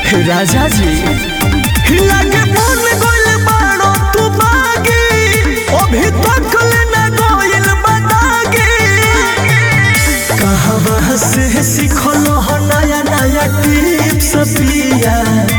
राजा जी लगे मन गोल बाड़ो तू बागी अभी तक लेना गोइल बतागी कहवा से सीखल हो नया नया टिप्स पिया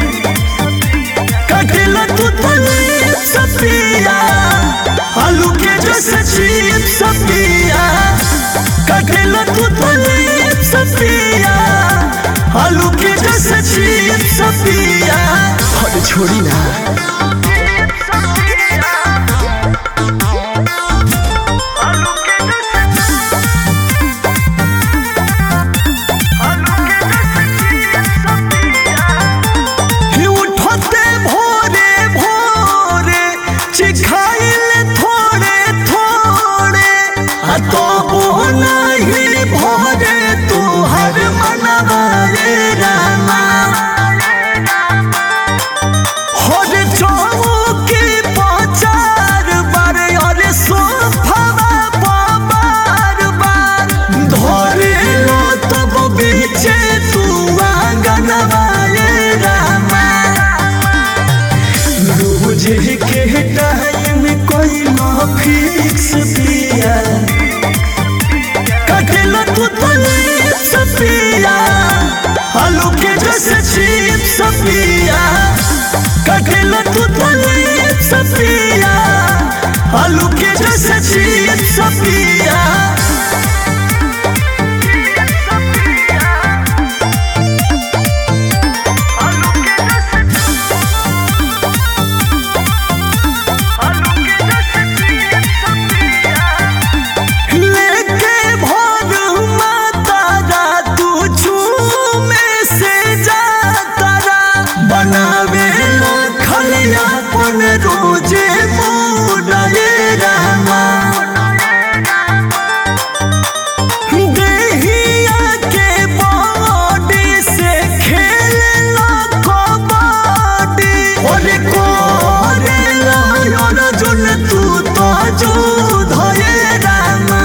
कटेला तू तले सपिया आलू के जैसे चिप्स पिया कटेला तू तले सपिया आलू के जैसे चिप्स पिया हट छोड़ी ना तो नहीं भरे तू हर मनवा रे रामा हर चौकी पचार बार अरे सोफावा बार बार धरे लो तब बीचे तू आंगनवा रे रामा रोज के टाइम कोई ना फिक्स पिया कटेला तू तले सपिया आलू के जैसे चिप्स पिया कटेला तू तले सपिया आलू के जैसे चिप्स पिया रोजे मुड़े रामा देहिया के बॉडी से खेलना कबड्डी ओरे कोरेला यार जोन तू तो जो धरे रामा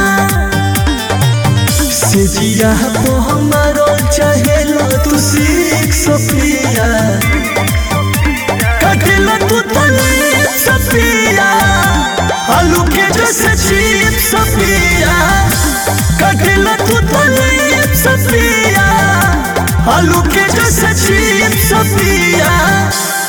सिजिया तो हमारो चाहेला तू सीख सपिया कटेला तू तले सपिया आलू के जैसे चिप्स पिया कटेला तू तले सपिया आलू के जैसे चिप्स पिया।